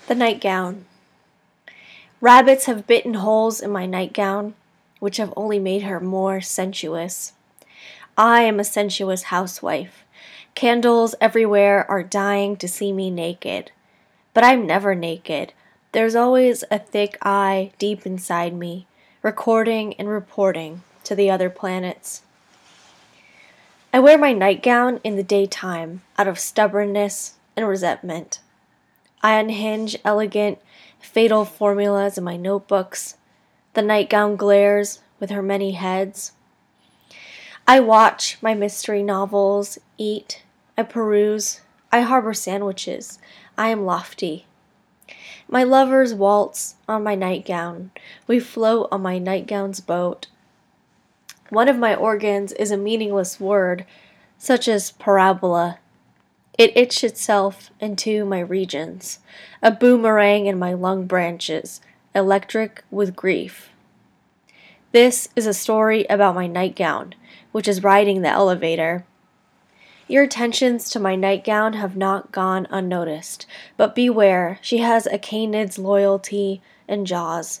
The nightgown. Rabbits have bitten holes in my nightgown, which have only made her more sensuous. I am a sensuous housewife. Candles everywhere are dying to see me naked. But I'm never naked. There's always a thick eye deep inside me, recording and reporting to the other planets. I wear my nightgown in the daytime out of stubbornness and resentment. I unhinge elegant, fatal formulas in my notebooks. The nightgown glares with her many heads. I watch my mystery novels, eat, I peruse, I harbor sandwiches, I am lofty. My lovers waltz on my nightgown, we float on my nightgown's boat. One of my organs is a meaningless word, such as parabola. It itched itself into my regions, a boomerang in my lung branches, electric with grief. This is a story about my nightgown, which is riding the elevator. Your attentions to my nightgown have not gone unnoticed, but beware, she has a canid's loyalty and jaws.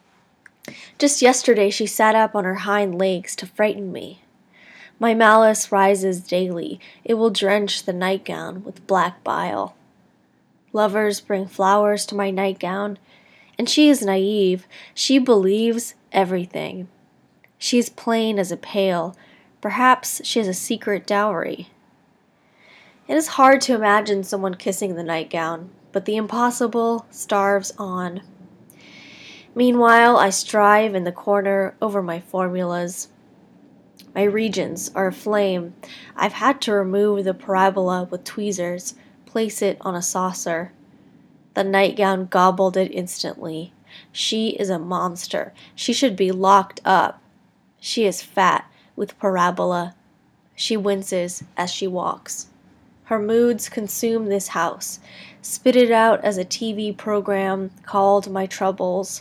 Just yesterday she sat up on her hind legs to frighten me. My malice rises daily. It will drench the nightgown with black bile. Lovers bring flowers to my nightgown, and she is naive. She believes everything. She is plain as a pail. Perhaps she has a secret dowry. It is hard to imagine someone kissing the nightgown, but the impossible starves on. Meanwhile, I strive in the corner over my formulas. My regions are aflame. I've had to remove the parabola with tweezers, place it on a saucer. The nightgown gobbled it instantly. She is a monster. She should be locked up. She is fat with parabola. She winces as she walks. Her moods consume this house, spit it out as a TV program called My Troubles.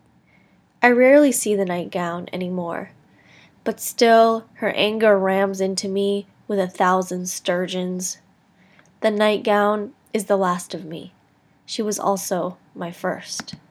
I rarely see the nightgown anymore. But still, her anger rams into me with 1,000 sturgeons. The nightgown is the last of me. She was also my first.